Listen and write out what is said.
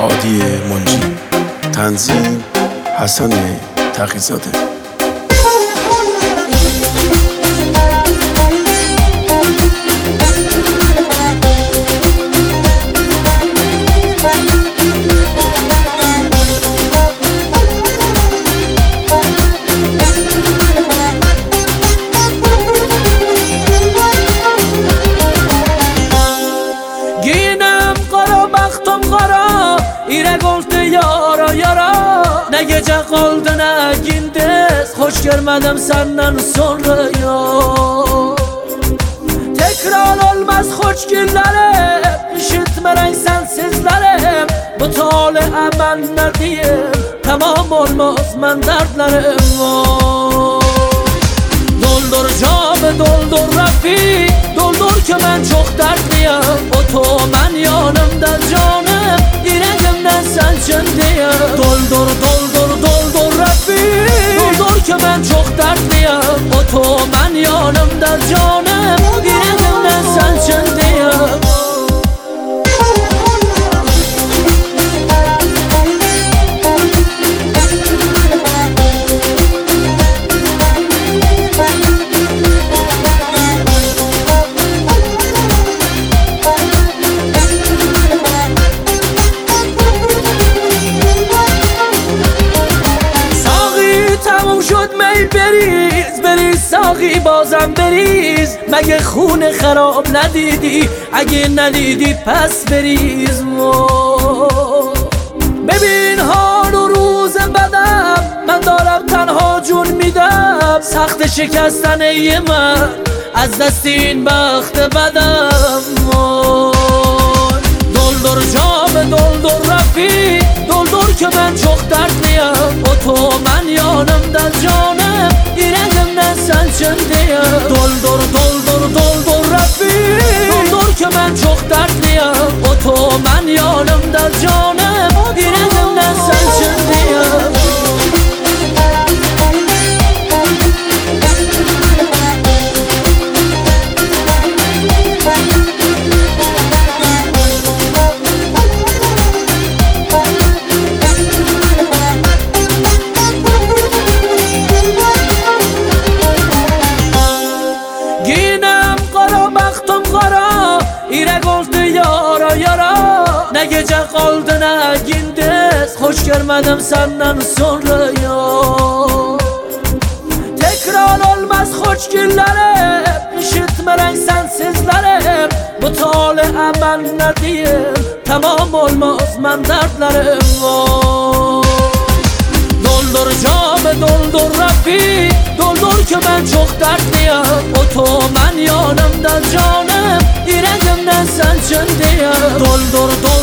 هادی منجی، تنظیم حسن تقی‌زاده. Gece kaldı ne gündüz, hoş görmedim senden sonra ya. Tekrar olmaz hoş günlerim, işitmeren sensizlerim. Bu tali ben ne diyeyim, tamam olmaz ben dertlerim var. Doldur camı doldur Rafi, doldur ki ben çok dertliyim. Otomen yanımda canım, yüreğimden sen diye. Doldur Rafi, doldur ki ben çok dertliyim. Otomen yanımda canım, yüreğimden sen diye. بریز ساقی بازم بریز، مگه خون خراب ندیدی؟ اگه ندیدی پس بریز. ببین حال و روز بدم، من دارم تنها جون میدم. سخت شکستن من از دست این بخت بدم. doldur camı doldur Rafi, doldur ki ben çok dertliyim. Otomen yanımda canım, yüreğimden sen diye. Doldur Rafi, doldur ki ben çok dertliyim. Otomen yanımda canım, yüreğimden sen diye. Ne gece kaldı ne gündüz, hoş görmedim senden sonra ya. Tekrar olmaz hoş günlerim, işitmeren sensizlerim. Bu tali ben ne diyeyim, tamam olmaz ben dertlerim var. Doldur camı doldur Rafi, doldur ki ben çok dertliyim. Otomen yanımda canım, yüreğimden sen diye. Doldur